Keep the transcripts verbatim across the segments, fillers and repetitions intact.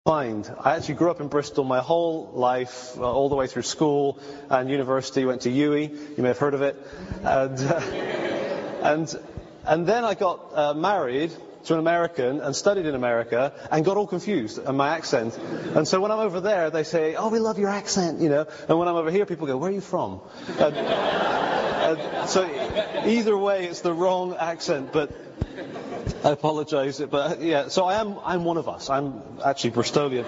Mind. I actually grew up in Bristol my whole life, uh, all the way through school and university. Went to U I, you may have heard of it, and uh, and and then I got uh, married to an American and studied in America and got all confused at my accent. And so when I'm over there, they say, "Oh, we love your accent," you know. And when I'm over here, people go, "Where are you from?" And, and so either way, it's the wrong accent, but. I apologise, but yeah, so I am I'm one of us. I'm actually Bristolian.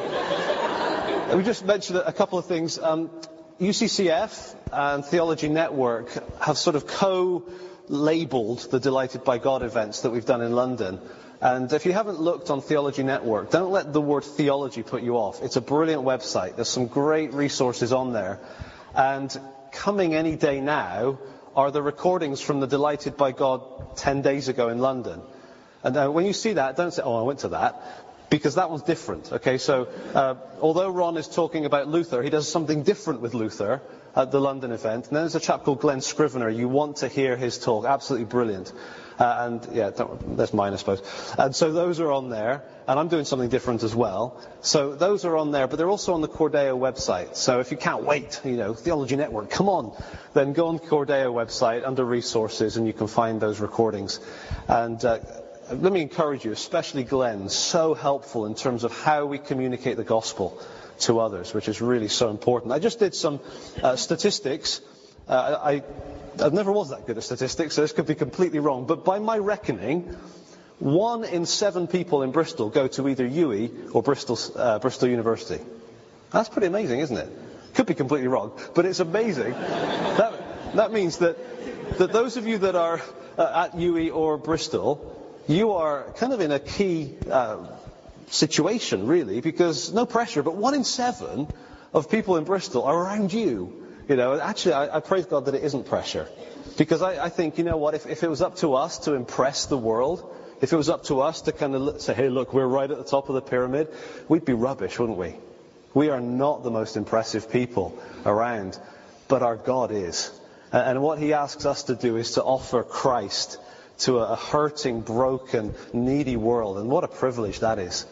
We just mentioned a couple of things. Um, U C C F and Theology Network have sort of co-labelled the Delighted by God events that we've done in London. And if you haven't looked on Theology Network, don't let the word theology put you off. It's a brilliant website. There's some great resources on there. And coming any day now are the recordings from the Delighted by God ten days ago in London. And uh, when you see that, don't say, "Oh, I went to that," because that one's different. Okay, so uh, although Ron is talking about Luther, he does something different with Luther at the London event. And then there's a chap called Glenn Scrivener. You want to hear his talk. Absolutely brilliant. Uh, and yeah, don't, that's mine, I suppose. And so those are on there. And I'm doing something different as well. So those are on there, but they're also on the Cordeo website. So if you can't wait, you know, Theology Network, come on, then go on the Cordeo website under resources and you can find those recordings. And uh, let me encourage you, especially Glenn, so helpful in terms of how we communicate the gospel to others, which is really so important. I just did some uh, statistics. Uh, I, I never was that good at statistics, so this could be completely wrong. But by my reckoning, one in seven people in Bristol go to either U I or Bristol, uh, Bristol University. That's pretty amazing, isn't it? Could be completely wrong, but it's amazing. that, that means that, that those of you that are uh, at U I or Bristol, you are kind of in a key uh, situation, really, because no pressure, but one in seven of people in Bristol are around you. You know, actually, I, I praise God that it isn't pressure, because I, I think, you know what, if, if it was up to us to impress the world, if it was up to us to kind of say, "Hey, look, we're right at the top of the pyramid," we'd be rubbish, wouldn't we? We are not the most impressive people around, but our God is. And what He asks us to do is to offer Christ to a hurting, broken, needy world. And what a privilege that is.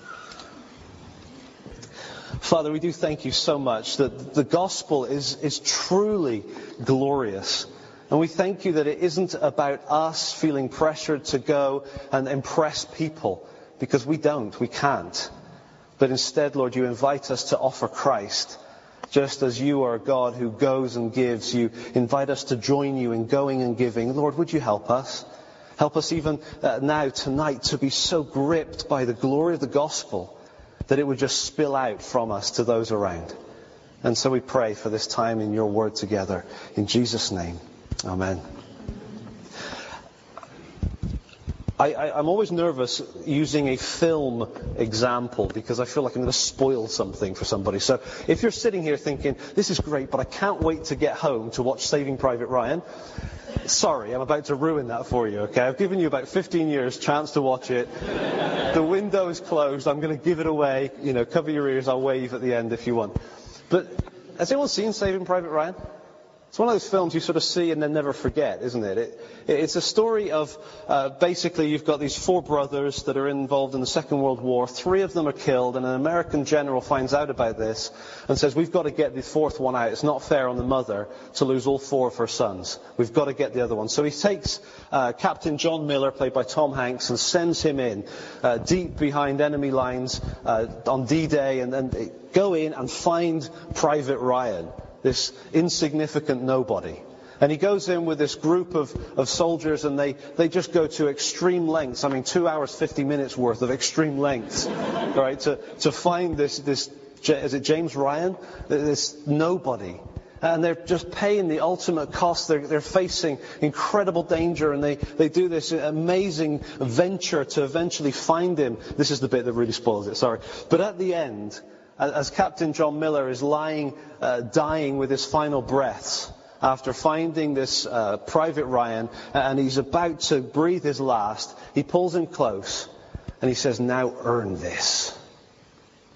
Father, we do thank you so much that the gospel is, is truly glorious. And we thank you that it isn't about us feeling pressured to go and impress people, because we don't, we can't. But instead, Lord, you invite us to offer Christ. Just as you are a God who goes and gives, you invite us to join you in going and giving. Lord, would you help us? Help us even uh, now, tonight, to be so gripped by the glory of the gospel that it would just spill out from us to those around. And so we pray for this time in your word together. In Jesus' name, amen. I, I, I'm always nervous using a film example because I feel like I'm going to spoil something for somebody. So if you're sitting here thinking, "This is great, but I can't wait to get home to watch Saving Private Ryan," sorry, I'm about to ruin that for you, okay? I've given you about fifteen years chance to watch it. The window is closed. I'm going to give it away. You know, cover your ears. I'll wave at the end if you want. But has anyone seen Saving Private Ryan? It's one of those films you sort of see and then never forget, isn't it? it it's a story of, uh, basically, you've got these four brothers that are involved in the Second World War. Three of them are killed, and an American general finds out about this and says, "We've got to get the fourth one out. It's not fair on the mother to lose all four of her sons. We've got to get the other one." So he takes uh, Captain John Miller, played by Tom Hanks, and sends him in, uh, deep behind enemy lines uh, on D-Day, and then go in and find Private Ryan, this insignificant nobody. And he goes in with this group of, of soldiers, and they, they just go to extreme lengths. I mean, two hours, fifty minutes worth of extreme lengths, right, to, to find this, this, is it James Ryan? This nobody. And they're just paying the ultimate cost. They're, they're facing incredible danger, and they, they do this amazing venture to eventually find him. This is the bit that really spoils it, sorry. But at the end, as Captain John Miller is lying, uh, dying with his final breaths after finding this uh, Private Ryan, and he's about to breathe his last, he pulls him close and he says, "Now earn this."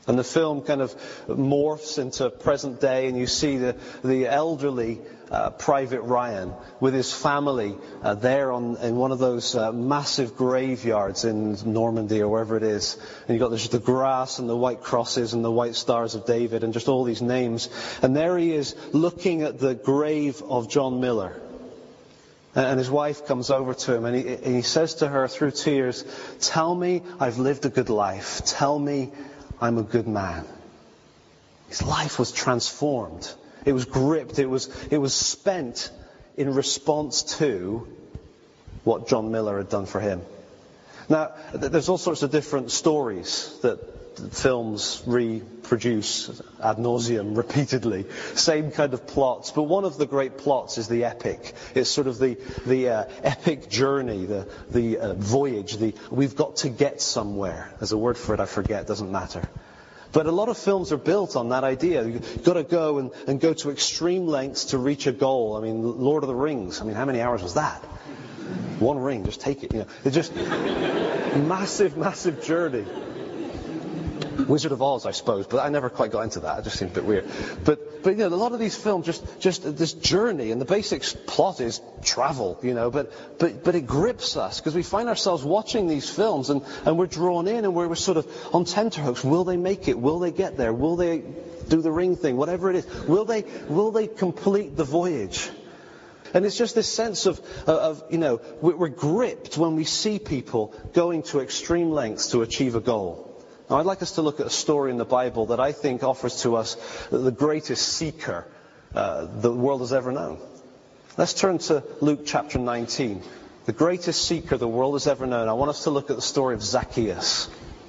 And the film kind of morphs into present day, and you see the, the elderly uh, Private Ryan with his family uh, there on, in one of those uh, massive graveyards in Normandy or wherever it is. And you've got the, just the grass and the white crosses and the white stars of David and just all these names. And there he is looking at the grave of John Miller. And his wife comes over to him and he, and he says to her through tears, "Tell me I've lived a good life. Tell me I'm a good man." His life was transformed. It was gripped. It was, it was spent in response to what John Miller had done for him. Now, there's all sorts of different stories that films reproduce ad nauseum repeatedly. Same kind of plots. But one of the great plots is the epic. It's sort of the, the uh, epic journey, the, the uh, voyage, the we've got to get somewhere. There's a word for it, I forget, doesn't matter. But a lot of films are built on that idea. You've got to go and, and go to extreme lengths to reach a goal. I mean, Lord of the Rings, I mean, how many hours was that? One ring, just take it. You know, it's just massive, massive journey. Wizard of Oz, I suppose, but I never quite got into that. It just seemed a bit weird. But, but you know, a lot of these films just, just this journey, and the basic plot is travel, you know, but, but, but it grips us because we find ourselves watching these films and, and we're drawn in and we're, we're sort of on tenterhooks. Will they make it? Will they get there? Will they do the ring thing? Whatever it is. Will they, will they complete the voyage? And it's just this sense of, of you know, we're gripped when we see people going to extreme lengths to achieve a goal. Now, I'd like us to look at a story in the Bible that I think offers to us the greatest seeker uh, the world has ever known. Let's turn to Luke chapter nineteen. The greatest seeker the world has ever known. I want us to look at the story of Zacchaeus.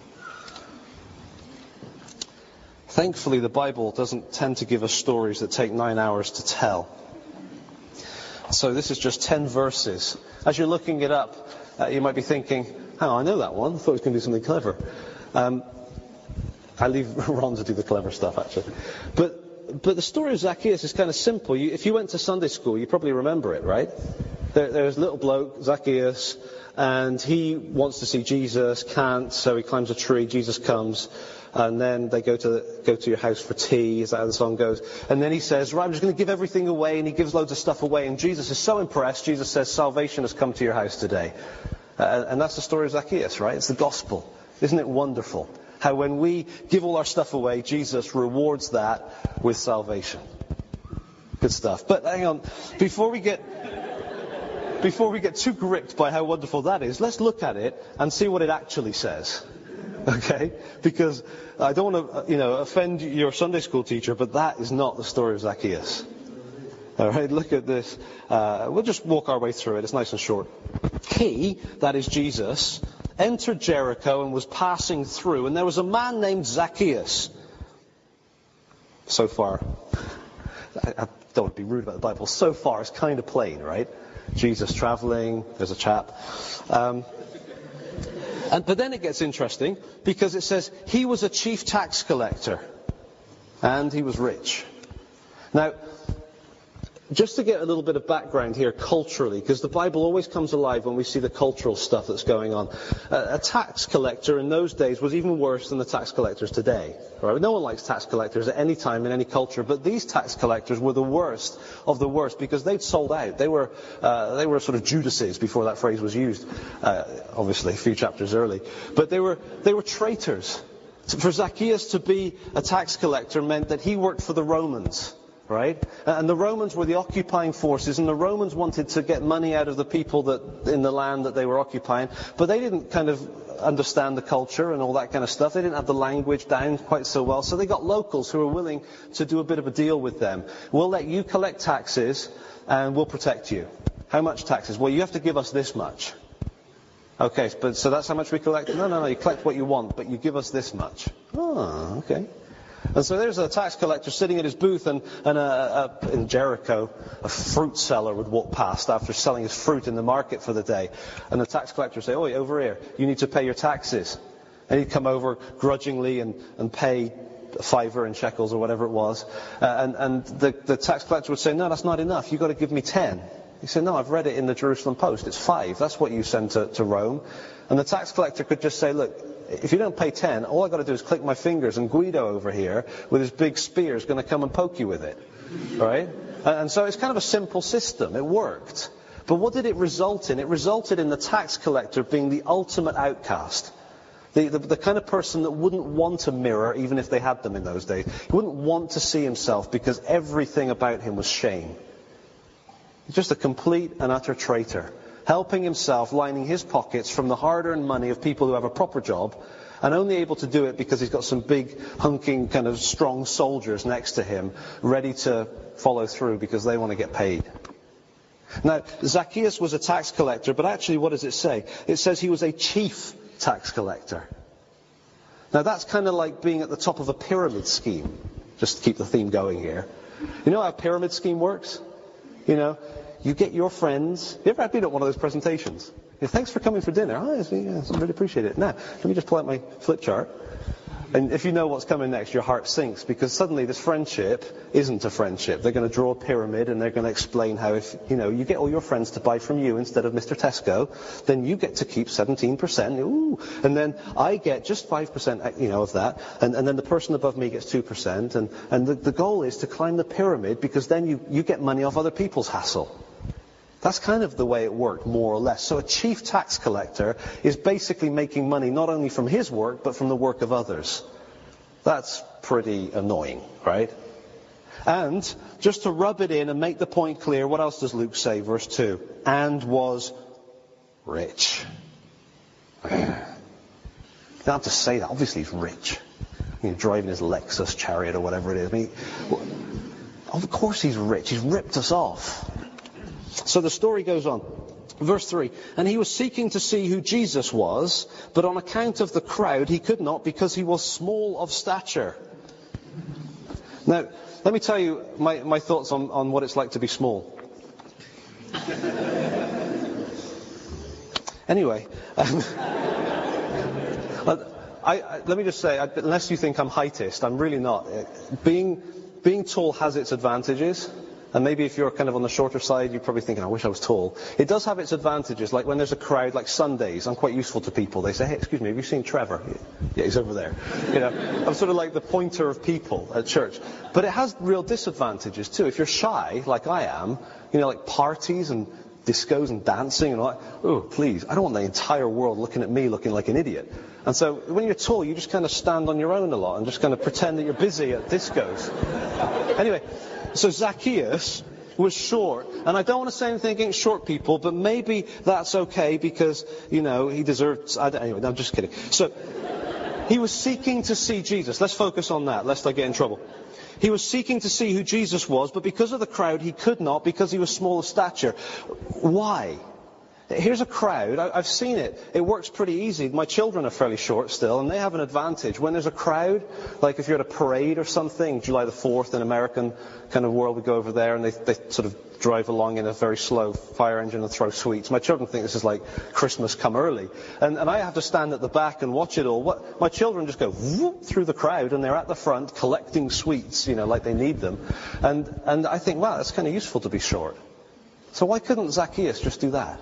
Thankfully, the Bible doesn't tend to give us stories that take nine hours to tell. So this is just ten verses. As you're looking it up, uh, you might be thinking, oh, I know that one. I thought it was going to do something clever. Um, I leave Ron to do the clever stuff, actually. But but the story of Zacchaeus is kind of simple. You, if you went to Sunday school, you probably remember it, right? There, there's a little bloke, Zacchaeus, and he wants to see Jesus, can't, so he climbs a tree. Jesus comes, and then they go to the, go to your house for tea. Is that how the song goes? And then he says, right, I'm just going to give everything away, and he gives loads of stuff away. And Jesus is so impressed. Jesus says, salvation has come to your house today. Uh, and that's the story of Zacchaeus, right? It's the gospel. Isn't it wonderful how when we give all our stuff away, Jesus rewards that with salvation? Good stuff. But hang on, before we get before we get too gripped by how wonderful that is, let's look at it and see what it actually says. Okay? Because I don't want to, you know, offend your Sunday school teacher, but that is not the story of Zacchaeus. All right, look at this. Uh, we'll just walk our way through it. It's nice and short. He, that is Jesus, entered Jericho and was passing through, and there was a man named Zacchaeus. So far, I, I don't want to be rude about the Bible. So far, it's kind of plain, right? Jesus traveling, there's a chap. Um, and but then it gets interesting because it says he was a chief tax collector and he was rich. Now, just to get a little bit of background here culturally, because the Bible always comes alive when we see the cultural stuff that's going on. Uh, a tax collector in those days was even worse than the tax collectors today. Right? No one likes tax collectors at any time in any culture, but these tax collectors were the worst of the worst because they'd sold out. They were uh, they were sort of Judases before that phrase was used, uh, obviously a few chapters early. But they were they were traitors. For Zacchaeus to be a tax collector meant that he worked for the Romans. Right? And the Romans were the occupying forces, and the Romans wanted to get money out of the people that in the land that they were occupying, but they didn't kind of understand the culture and all that kind of stuff. They didn't have the language down quite so well, so they got locals who were willing to do a bit of a deal with them. We'll let you collect taxes, and we'll protect you. How much taxes? Well, you have to give us this much. Okay, but so that's how much we collect? No, no, no, you collect what you want, but you give us this much. Oh, okay. And so there's a tax collector sitting at his booth, and, and a, a, in Jericho, a fruit seller would walk past after selling his fruit in the market for the day. And the tax collector would say, oh, over here, you need to pay your taxes. And he'd come over grudgingly and, and pay a fiver in shekels or whatever it was. Uh, and and the, the tax collector would say, no, that's not enough. You've got to give me ten. He said, no, I've read it in the Jerusalem Post. It's five. That's what you send to, to Rome. And the tax collector could just say, look, if you don't pay ten, all I've got to do is click my fingers, and Guido over here with his big spear is going to come and poke you with it, right? And so it's kind of a simple system. It worked. But what did it result in? It resulted in the tax collector being the ultimate outcast. The, the, the kind of person that wouldn't want a mirror, even if they had them in those days. He wouldn't want to see himself because everything about him was shame. Just a complete and utter traitor. Helping himself, lining his pockets from the hard-earned money of people who have a proper job, and only able to do it because he's got some big, hunking, kind of strong soldiers next to him, ready to follow through because they want to get paid. Now, Zacchaeus was a tax collector, but actually what does it say? It says he was a chief tax collector. Now that's kind of like being at the top of a pyramid scheme, just to keep the theme going here. You know how a pyramid scheme works? You know, you get your friends. You ever been at one of those presentations? Yeah, thanks for coming for dinner. Oh, yes, yes, I really appreciate it. Now, let me just pull out my flip chart. And if you know what's coming next, your heart sinks, because suddenly this friendship isn't a friendship. They're going to draw a pyramid, and they're going to explain how if, you know, you get all your friends to buy from you instead of Mister Tesco, then you get to keep seventeen percent. Ooh. And then I get just five percent, you know, of that. And, and then the person above me gets two percent. And, and the, the goal is to climb the pyramid, because then you, you get money off other people's hassle. That's kind of the way it worked, more or less. So a chief tax collector is basically making money not only from his work, but from the work of others. That's pretty annoying, right? And just to rub it in and make the point clear, what else does Luke say? Verse two. And was rich. You don't have to say that. Obviously he's rich. He's driving his Lexus chariot or whatever it is. I mean, of course he's rich. He's ripped us off. So the story goes on. Verse three. And he was seeking to see who Jesus was, but on account of the crowd he could not, because he was small of stature. Now, let me tell you my, my thoughts on, on what it's like to be small. Anyway, um, I, I, let me just say, I, unless you think I'm heightist, I'm really not. Being, being tall has its advantages. And maybe if you're kind of on the shorter side, you're probably thinking, I wish I was tall. It does have its advantages, like when there's a crowd, like Sundays, I'm quite useful to people. They say, hey, excuse me, have you seen Trevor? Yeah, he's over there. You know, I'm sort of like the pointer of people at church. But it has real disadvantages too. If you're shy, like I am, you know, like parties and discos and dancing and all that, oh, please, I don't want the entire world looking at me looking like an idiot. And so when you're tall, you just kind of stand on your own a lot and just kind of pretend that you're busy at discos. Anyway. So Zacchaeus was short. And I don't want to say anything against short people, but maybe that's okay because, you know, he deserves... I don't, anyway, no, I'm just kidding. So he was seeking to see Jesus. Let's focus on that, lest I get in trouble. He was seeking to see who Jesus was, but because of the crowd, he could not, because he was small of stature. Why? Here's a crowd. I've seen it. It works pretty easy. My children are fairly short still, and they have an advantage. When there's a crowd, like if you're at a parade or something, July the fourth in American kind of world, we go over there and they, they sort of drive along in a very slow fire engine and throw sweets. My children think this is like Christmas come early. And, and I have to stand at the back and watch it all. What, my children just go whoop through the crowd, and they're at the front collecting sweets, you know, like they need them. And, and I think, wow, that's kind of useful to be short. So why couldn't Zacchaeus just do that?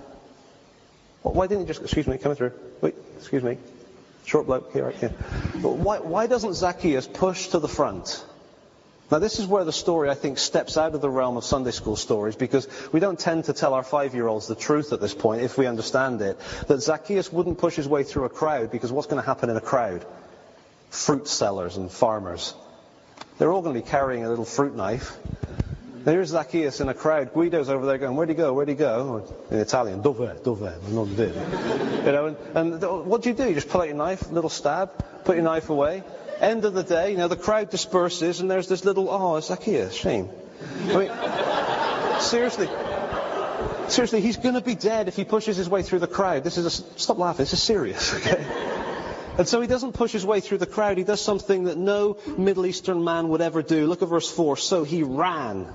Why didn't he just, excuse me, coming through. Wait, excuse me. Short bloke here, right here. Why, why doesn't Zacchaeus push to the front? Now this is where the story, I think, steps out of the realm of Sunday school stories, because we don't tend to tell our five-year-olds the truth at this point, if we understand it, that Zacchaeus wouldn't push his way through a crowd, because what's going to happen in a crowd? Fruit sellers and farmers. They're all going to be carrying a little fruit knife. There's Zacchaeus in a crowd. Guido's over there going, where'd he go, where'd he go? In Italian, dove, dove, non vedo. You know, and, and what do you do? You just pull out your knife, little stab, put your knife away. End of the day, you know, the crowd disperses and there's this little, oh, Zacchaeus, shame. I mean, seriously. Seriously, he's going to be dead if he pushes his way through the crowd. This is a, stop laughing, this is serious, okay? And so he doesn't push his way through the crowd. He does something that no Middle Eastern man would ever do. Look at verse four. So he ran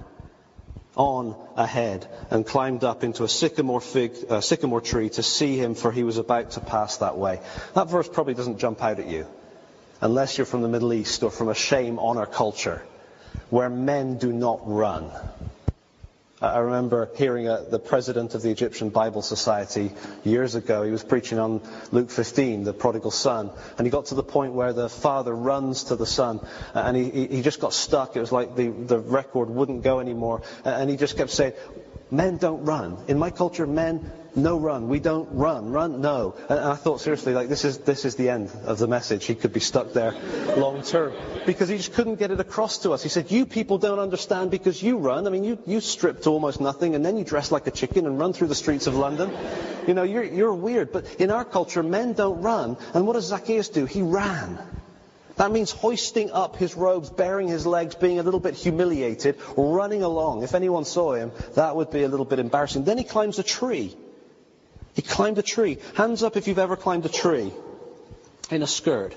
on ahead and climbed up into a sycamore fig, uh, sycamore tree to see him, for he was about to pass that way. That verse probably doesn't jump out at you, unless you're from the Middle East or from a shame honor culture where men do not run. I remember hearing a, the president of the Egyptian Bible Society years ago. He was preaching on Luke fifteen, the prodigal son, and he got to the point where the father runs to the son, and he, he just got stuck. It was like the, the record wouldn't go anymore, and he just kept saying, men don't run. In my culture, men, no run. We don't run. Run, no. And I thought, seriously, like this is this is the end of the message. He could be stuck there long term. Because he just couldn't get it across to us. He said, you people don't understand because you run. I mean, you, you strip to almost nothing, and then you dress like a chicken and run through the streets of London. You know, you're, you're weird. But in our culture, men don't run. And what does Zacchaeus do? He ran. That means hoisting up his robes, baring his legs, being a little bit humiliated, running along. If anyone saw him, that would be a little bit embarrassing. Then he climbs a tree. He climbed a tree. Hands up if you've ever climbed a tree in a skirt.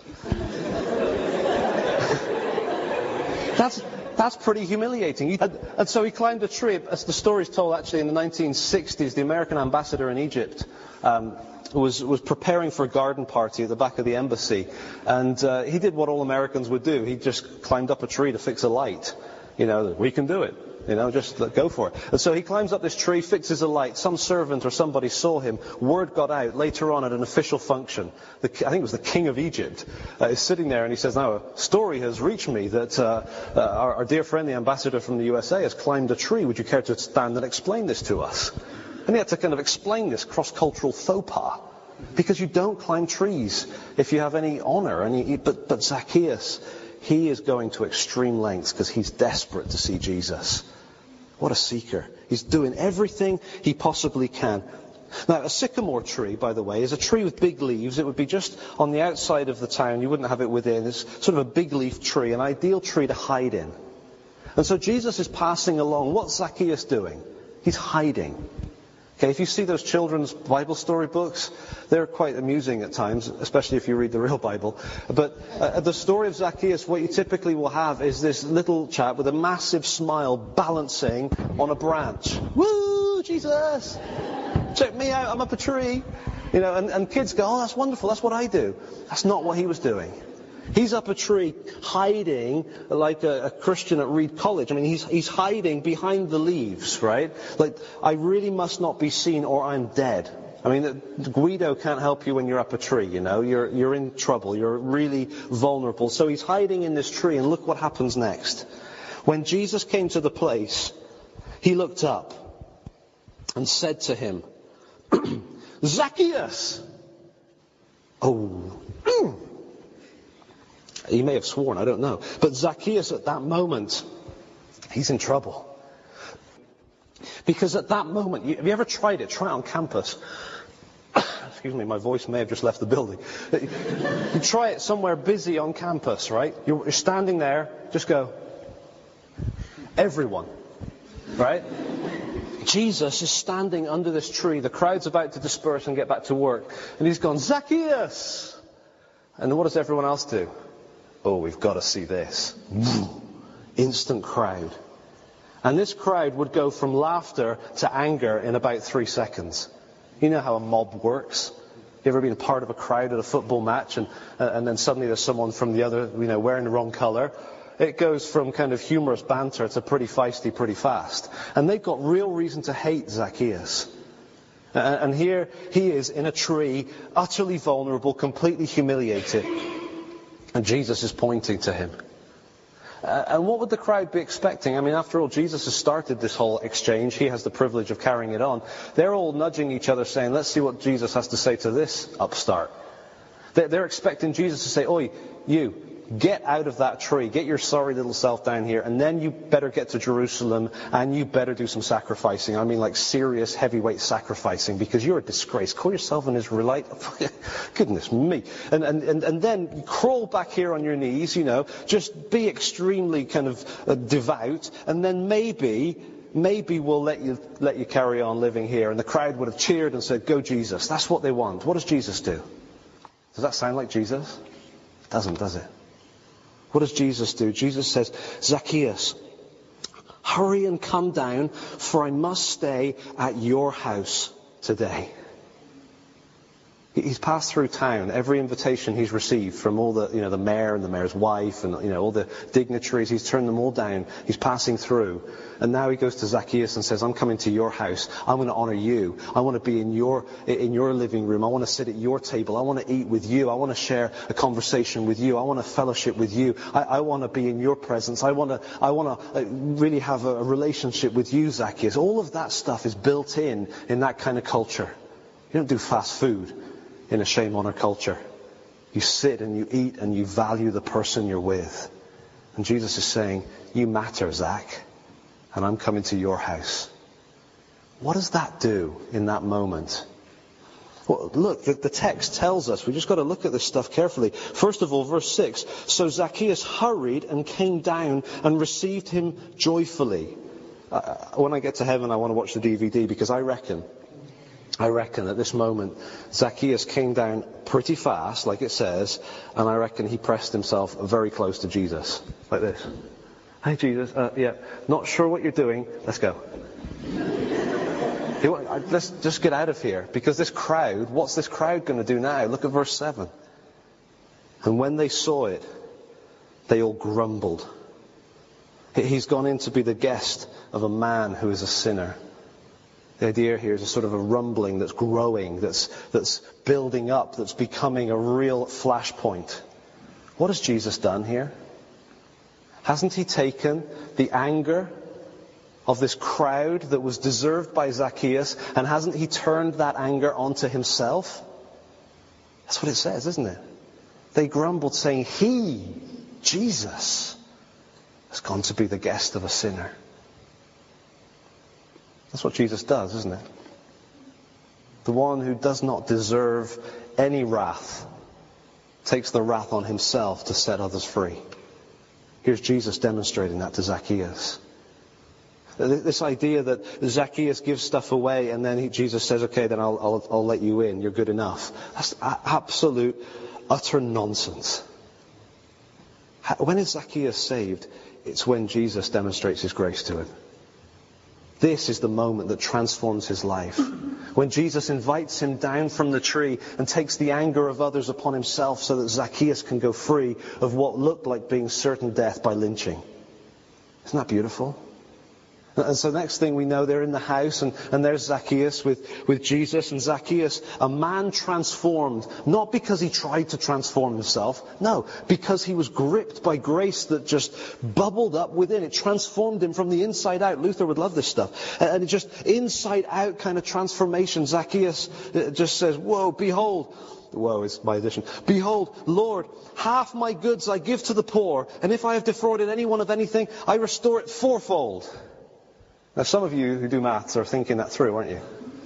That's that's pretty humiliating. And, and so he climbed a tree. As the story's told, actually, in the nineteen sixties, the American ambassador in Egypt um, was was preparing for a garden party at the back of the embassy, and uh, he did what all Americans would do. He just climbed up a tree to fix a light. You know, we can do it. You know, just go for it. And so he climbs up this tree, fixes a light. Some servant or somebody saw him. Word got out later on at an official function. The, I think it was the king of Egypt uh, is sitting there, and he says, now, a story has reached me that uh, uh, our, our dear friend, the ambassador from the U S A, has climbed a tree. Would you care to stand and explain this to us? And he had to kind of explain this cross-cultural faux pas. Because you don't climb trees if you have any honor. And you, but, but Zacchaeus, he is going to extreme lengths because he's desperate to see Jesus. What a seeker. He's doing everything he possibly can. Now, a sycamore tree, by the way, is a tree with big leaves. It would be just on the outside of the town. You wouldn't have it within. It's sort of a big leaf tree, an ideal tree to hide in. And so Jesus is passing along. What's Zacchaeus doing? He's hiding. Okay, if you see those children's Bible story books, they're quite amusing at times, especially if you read the real Bible. But uh, the story of Zacchaeus, what you typically will have is this little chap with a massive smile balancing on a branch. Woo, Jesus! Check me out, I'm up a tree. You know, and, and kids go, oh, that's wonderful, that's what I do. That's not what he was doing. He's up a tree hiding like a, a Christian at Reed College. I mean, he's, he's hiding behind the leaves, right? Like, I really must not be seen or I'm dead. I mean, Guido can't help you when you're up a tree, you know. You're, you're in trouble. You're really vulnerable. So he's hiding in this tree, and look what happens next. When Jesus came to the place, he looked up and said to him, Zacchaeus! Oh, he may have sworn, I don't know. But Zacchaeus at that moment, he's in trouble. Because at that moment, you, have you ever tried it? Try it on campus. Excuse me, my voice may have just left the building. You try it somewhere busy on campus, right? You're, you're standing there, just go, everyone, right? Jesus is standing under this tree. The crowd's about to disperse and get back to work. And he's gone, Zacchaeus! And what does everyone else do? Oh, we've got to see this. Instant crowd. And this crowd would go from laughter to anger in about three seconds. You know how a mob works. You ever been part of a crowd at a football match and, uh, and then suddenly there's someone from the other, you know, wearing the wrong colour? It goes from kind of humorous banter to pretty feisty pretty fast. And they've got real reason to hate Zacchaeus. Uh, and here he is in a tree, utterly vulnerable, completely humiliated. And Jesus is pointing to him. Uh, and what would the crowd be expecting? I mean, after all, Jesus has started this whole exchange. He has the privilege of carrying it on. They're all nudging each other saying, let's see what Jesus has to say to this upstart. They're, they're expecting Jesus to say, oi, you, get out of that tree. Get your sorry little self down here. And then you better get to Jerusalem and you better do some sacrificing. I mean, like serious heavyweight sacrificing, because you're a disgrace. Call yourself an Israelite. Goodness me. And, and, and, and then crawl back here on your knees, you know, just be extremely kind of uh, devout. And then maybe, maybe we'll let you, let you carry on living here. And the crowd would have cheered and said, go Jesus. That's what they want. What does Jesus do? Does that sound like Jesus? It doesn't, does it? What does Jesus do? Jesus says, Zacchaeus, hurry and come down, for I must stay at your house today. He's passed through town. Every invitation he's received from all the, you know, the mayor and the mayor's wife and, you know, all the dignitaries, he's turned them all down. He's passing through. And now he goes to Zacchaeus and says, I'm coming to your house. I'm going to honor you. I want to be in your, in your living room. I want to sit at your table. I want to eat with you. I want to share a conversation with you. I want to fellowship with you. I, I want to be in your presence. I want to, I want to really have a, a relationship with you, Zacchaeus. All of that stuff is built in, in that kind of culture. You don't do fast food in a shame-honor culture. You sit and you eat and you value the person you're with. And Jesus is saying, you matter, Zach, and I'm coming to your house. What does that do in that moment? Well, look, the, the text tells us, we just got to look at this stuff carefully. First of all, verse six, so Zacchaeus hurried and came down and received him joyfully. Uh, when I get to heaven, I want to watch the D V D because I reckon I reckon at this moment, Zacchaeus came down pretty fast, like it says, and I reckon he pressed himself very close to Jesus, like this. Hey, Jesus, uh, yeah, not sure what you're doing. Let's go. Let's just get out of here, because this crowd, what's this crowd going to do now? Look at verse seven. And when they saw it, they all grumbled. He's gone in to be the guest of a man who is a sinner. The idea here is a sort of a rumbling that's growing, that's that's building up, that's becoming a real flashpoint. What has Jesus done here? Hasn't he taken the anger of this crowd that was deserved by Zacchaeus, and hasn't he turned that anger onto himself? That's what it says, isn't it? They grumbled, saying, he, Jesus, has gone to be the guest of a sinner. That's what Jesus does, isn't it? The one who does not deserve any wrath takes the wrath on himself to set others free. Here's Jesus demonstrating that to Zacchaeus. This idea that Zacchaeus gives stuff away and then he, Jesus says, okay, then I'll, I'll, I'll let you in, you're good enough. That's absolute, utter nonsense. When is Zacchaeus saved? It's when Jesus demonstrates his grace to him. This is the moment that transforms his life. When Jesus invites him down from the tree and takes the anger of others upon himself so that Zacchaeus can go free of what looked like being certain death by lynching. Isn't that beautiful? And so next thing we know, they're in the house, and, and there's Zacchaeus with, with Jesus. And Zacchaeus, a man transformed, not because he tried to transform himself, no, because he was gripped by grace that just bubbled up within. It transformed him from the inside out. Luther would love this stuff. And it just inside out kind of transformation. Zacchaeus just says, whoa, behold, woe is my addition. Behold, Lord, half my goods I give to the poor, and if I have defrauded anyone of anything, I restore it fourfold. Now, some of you who do maths are thinking that through, aren't you?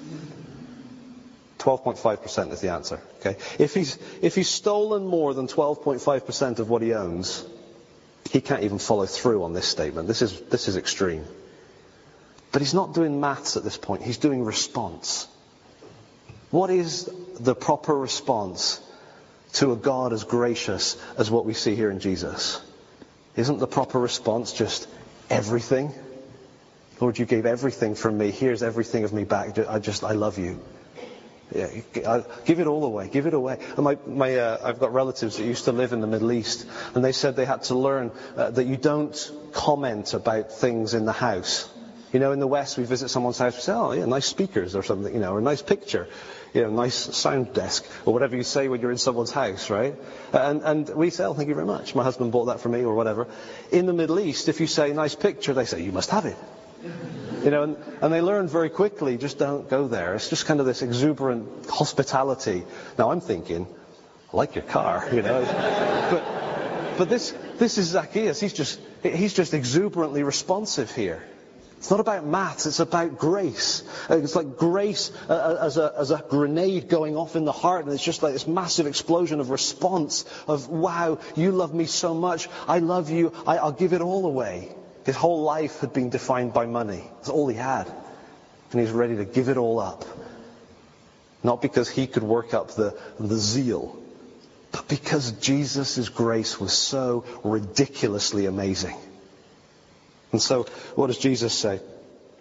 twelve point five percent is the answer. Okay? If he's, if he's stolen more than twelve point five percent of what he owns, he can't even follow through on this statement. This is, this is extreme. But he's not doing maths at this point. He's doing response. What is the proper response to a God as gracious as what we see here in Jesus? Isn't the proper response just everything? Lord, you gave everything from me. Here's everything of me back. I just, I love you. Yeah, I, give it all away. Give it away. And my, my, uh, I've got relatives that used to live in the Middle East, and they said they had to learn uh, that you don't comment about things in the house. You know, in the West, we visit someone's house, we say, oh, yeah, nice speakers or something, you know, or a nice picture, you know, nice sound desk, or whatever you say when you're in someone's house, right? And, and we say, oh, thank you very much. My husband bought that for me, or whatever. In the Middle East, if you say nice picture, they say, you must have it. You know, and, and they learn very quickly, just don't go there. It's just kind of this exuberant hospitality. Now, I'm thinking, I like your car, you know. but but this this is Zacchaeus. He's just he's just exuberantly responsive here. It's not about maths, it's about grace. It's like grace uh, as a as a grenade going off in the heart, and it's just like this massive explosion of response of, wow, you love me so much, I love you, I, I'll give it all away. His whole life had been defined by money. That's all he had. And he's ready to give it all up. Not because he could work up the, the zeal, but because Jesus' grace was so ridiculously amazing. And so, what does Jesus say?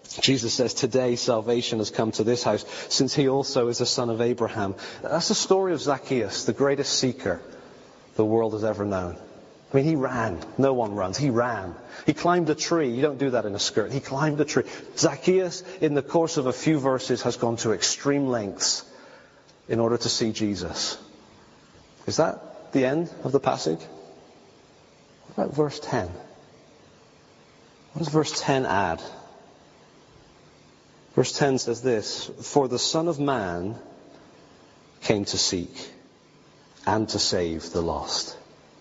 Jesus says, today salvation has come to this house, since he also is a son of Abraham. That's the story of Zacchaeus, the greatest seeker the world has ever known. I mean, he ran. No one runs. He ran. He climbed a tree. You don't do that in a skirt. He climbed a tree. Zacchaeus, in the course of a few verses, has gone to extreme lengths in order to see Jesus. Is that the end of the passage? What about verse ten? What does verse ten add? Verse ten says this, for the Son of Man came to seek and to save the lost.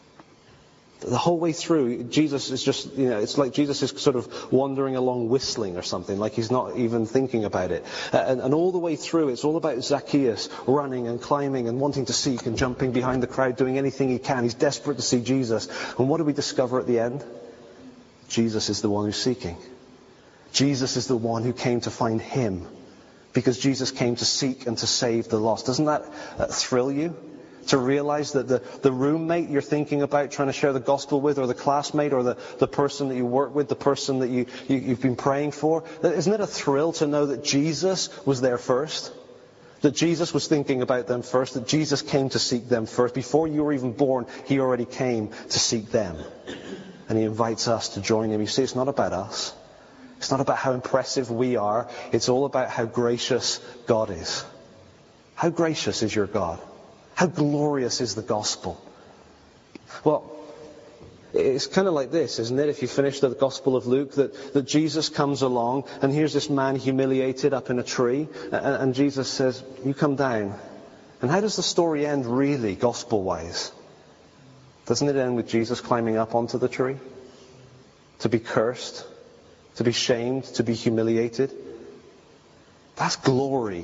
The whole way through, Jesus is just, you know, it's like Jesus is sort of wandering along whistling or something, like he's not even thinking about it. And, and all the way through, it's all about Zacchaeus running and climbing and wanting to seek and jumping behind the crowd, doing anything he can. He's desperate to see Jesus. And what do we discover at the end? Jesus is the one who's seeking. Jesus is the one who came to find him, because Jesus came to seek and to save the lost. Doesn't that uh, thrill you? To realize that the, the roommate you're thinking about trying to share the gospel with, or the classmate, or the, the person that you work with, the person that you, you, you've been praying for, isn't it a thrill to know that Jesus was there first? That Jesus was thinking about them first, that Jesus came to seek them first. Before you were even born, he already came to seek them. And he invites us to join him. You see, it's not about us. It's not about how impressive we are. It's all about how gracious God is. How gracious is your God? How glorious is the gospel? Well, it's kind of like this, isn't it? If you finish the Gospel of Luke, that, that Jesus comes along, and here's this man humiliated up in a tree, and, and Jesus says, you come down. And how does the story end really, gospel-wise? Doesn't it end with Jesus climbing up onto the tree? To be cursed, to be shamed, to be humiliated? That's glory.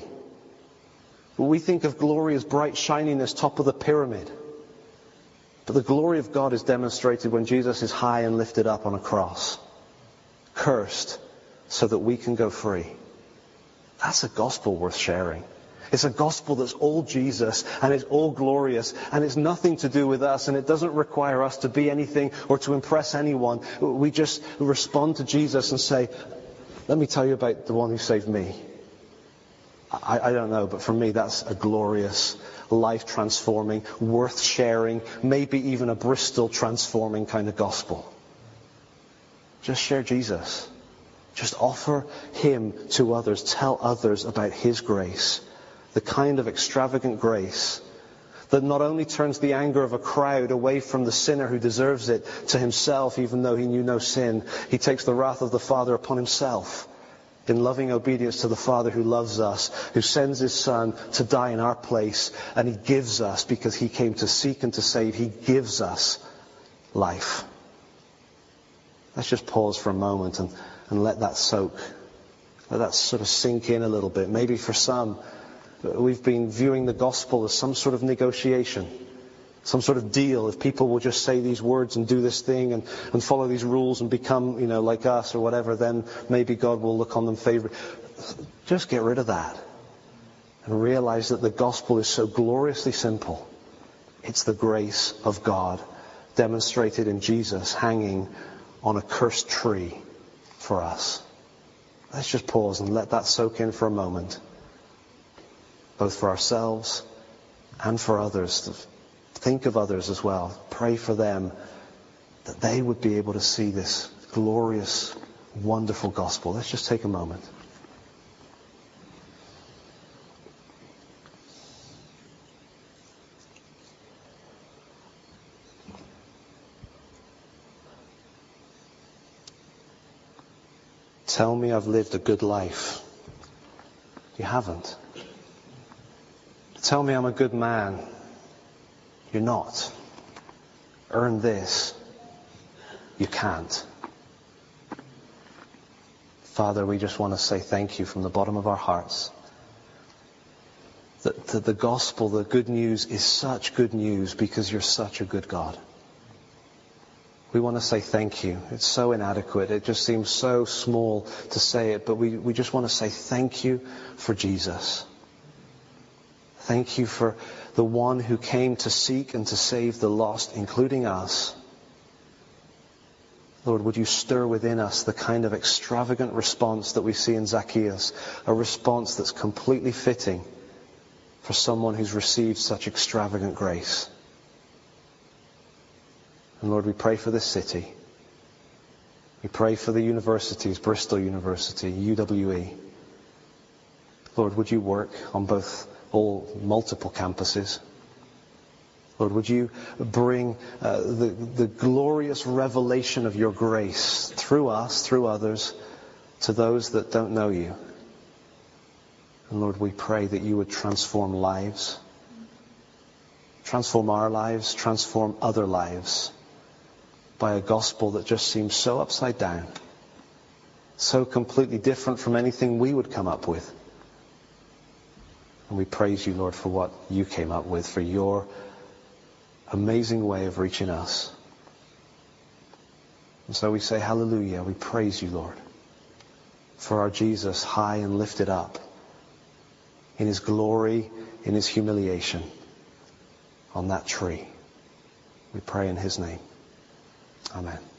We think of glory as bright shininess, top of the pyramid. But the glory of God is demonstrated when Jesus is high and lifted up on a cross, cursed, so that we can go free. That's a gospel worth sharing. It's a gospel that's all Jesus, and it's all glorious, and it's nothing to do with us, and it doesn't require us to be anything or to impress anyone. We just respond to Jesus and say, let me tell you about the one who saved me. I, I don't know, but for me that's a glorious, life-transforming, worth-sharing, maybe even a Bristol-transforming kind of gospel. Just share Jesus. Just offer him to others. Tell others about his grace. The kind of extravagant grace that not only turns the anger of a crowd away from the sinner who deserves it to himself, even though he knew no sin. He takes the wrath of the Father upon himself in loving obedience to the Father who loves us, who sends his Son to die in our place, and he gives us, because he came to seek and to save, he gives us life. Let's just pause for a moment and, and let that soak. Let that sort of sink in a little bit. Maybe for some, we've been viewing the gospel as some sort of negotiation, some sort of deal. If people will just say these words and do this thing and, and follow these rules and become, you know, like us or whatever, then maybe God will look on them favorably. Just get rid of that and realize that the gospel is so gloriously simple. It's the grace of God demonstrated in Jesus hanging on a cursed tree for us. Let's just pause and let that soak in for a moment, both for ourselves and for others. Think of others as well. Pray for them, that they would be able to see this glorious, wonderful gospel. Let's just take a moment. Tell me I've lived a good life. You haven't. Tell me I'm a good man. You're not. Earn this. You can't. Father, we just want to say thank you from the bottom of our hearts. That the, the gospel, the good news, is such good news because you're such a good God. We want to say thank you. It's so inadequate. It just seems so small to say it, but we, we just want to say thank you for Jesus. Thank you for the one who came to seek and to save the lost, including us. Lord, would you stir within us the kind of extravagant response that we see in Zacchaeus, a response that's completely fitting for someone who's received such extravagant grace. And Lord, we pray for this city. We pray for the universities, Bristol University, U W E. Lord, would you work on both, all multiple campuses? Lord, would you bring uh, the, the glorious revelation of your grace through us, through others, to those that don't know you. And Lord, we pray that you would transform lives, transform our lives, transform other lives by a gospel that just seems so upside down, so completely different from anything we would come up with. And we praise you, Lord, for what you came up with, for your amazing way of reaching us. And so we say hallelujah. We praise you, Lord, for our Jesus high and lifted up in his glory, in his humiliation on that tree. We pray in his name. Amen.